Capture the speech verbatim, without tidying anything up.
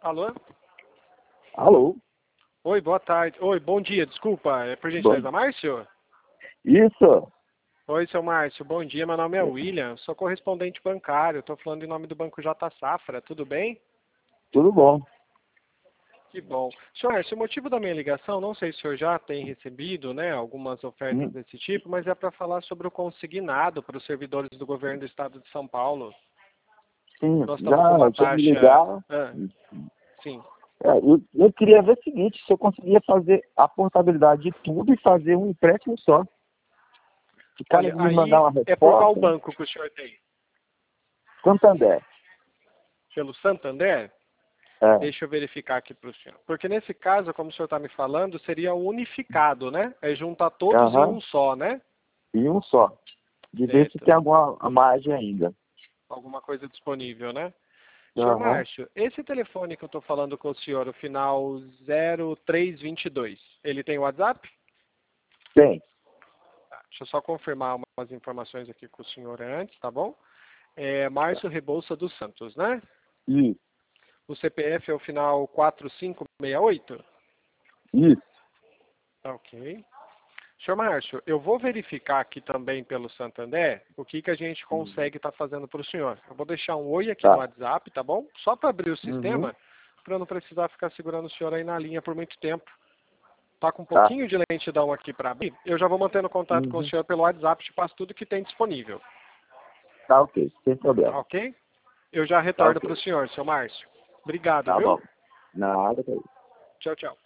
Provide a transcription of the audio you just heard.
Alô? Alô? Oi, boa tarde. Oi, bom dia, desculpa. É por Bom. gentileza, Márcio? Isso. Oi, seu Márcio, bom dia. Meu nome é William, sou correspondente bancário. Estou falando em nome do Banco J Safra, tudo bem? Tudo bom. Que bom. Senhor Márcio, o motivo da minha ligação, não sei se o senhor já tem recebido, né, algumas ofertas Hum, desse tipo, mas é para falar sobre o consignado para os servidores do governo do estado de São Paulo. sim, Nós estamos com já uma tinha me taxa... ligado. Ah, sim. É, eu, eu queria ver o seguinte, se eu conseguia fazer a portabilidade de tudo e fazer um empréstimo só. Se o cara Olha, me mandar aí uma é por qual resposta, banco que o senhor tem? Santander. Pelo Santander? É. Deixa eu verificar aqui para o senhor. Porque nesse caso, como o senhor está me falando, seria unificado, né? É juntar todos em Aham. um só, né? E um só. De ver se Certo. tem alguma margem ainda. Alguma coisa disponível, né? Senhor Aham. Márcio, esse telefone que eu estou falando com o senhor, o final zero três dois dois, ele tem WhatsApp? Tem. Tá, deixa eu só confirmar umas informações aqui com o senhor antes, tá bom? É Márcio Rebouça dos Santos, né? Isso. O C P F é o final quatro cinco seis oito? Isso. Tá, ok. Senhor Márcio, eu vou verificar aqui também pelo Santander o que, que a gente Uhum. consegue estar fazendo para o senhor. Eu vou deixar um oi aqui no Tá. WhatsApp, tá bom? Só para abrir o Uhum. sistema, para eu não precisar ficar segurando o senhor aí na linha por muito tempo. Tá com um Tá. pouquinho de lentidão aqui para abrir. Eu já vou mantendo contato com o Uhum. senhor pelo WhatsApp, te passo tudo que tem disponível. Tá ok. Sem Tá problema. ok? Eu já Tá retorno ok. para o senhor, seu Márcio. Obrigado, Tá viu? bom. Nada, cara. Tchau, tchau.